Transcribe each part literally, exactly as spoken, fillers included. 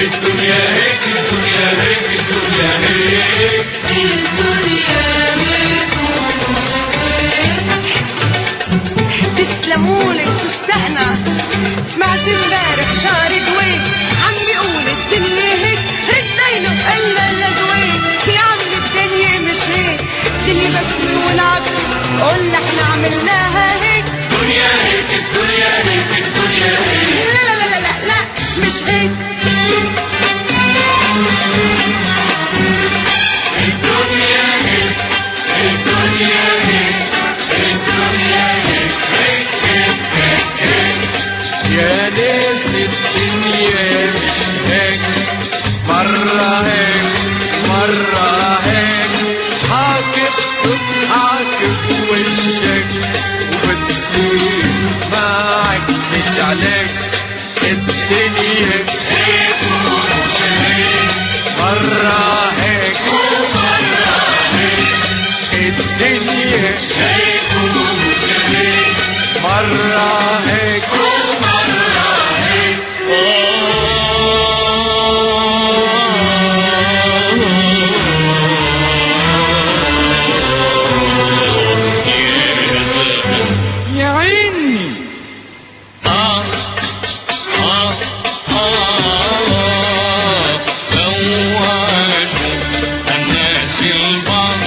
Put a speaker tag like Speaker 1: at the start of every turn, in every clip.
Speaker 1: الدنيا هيك الدنيا هيك الدنيا هيك
Speaker 2: الدنيا هيك تسلمولي شو اشتقنا. سمعت امبارح شعر دويك عم بيقول الدنيا هيك ردينا الا لدويك. يا عمي الدنيا مش هيك الدنيا بس ولعب قلنا احنا عملناها هيك.
Speaker 1: الدنيا هيك الدنيا هيك الدنيا هيك
Speaker 2: لا لا لا لا لا مش هيك.
Speaker 1: الدنيا هيك الدنيا هيك الدنيا هيك هيك هيك هيك يا ناس الدنيا مش هيك مرة هيك مرة هيك حاكب حاكب وشك وبتصير معك مش عليك. الدنيا هيك ومش هيك مرة هيك ومرة هيك الدنيا هيك ومش هيك مرة هيك ومرة هيك.
Speaker 3: يا عيني
Speaker 1: آه آه آه زواجوا الناس البعض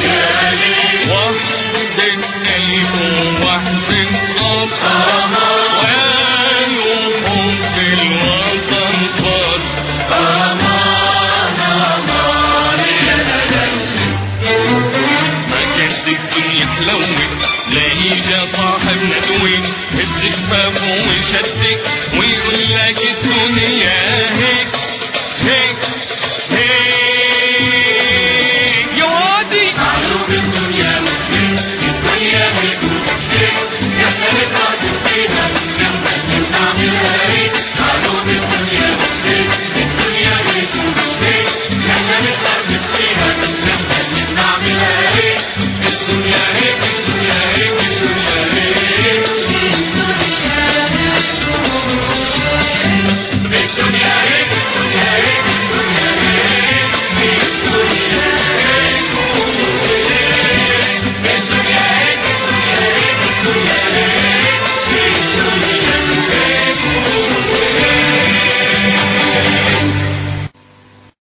Speaker 1: واحد النيل وواحد القطر وقالوا حب الوطن فرض. أمان أمان يا ليل ما كانت الدنيا حلوة لاقيك صاحب ندوي هز شفافه ويشدك ويقول لك الدنيا هيك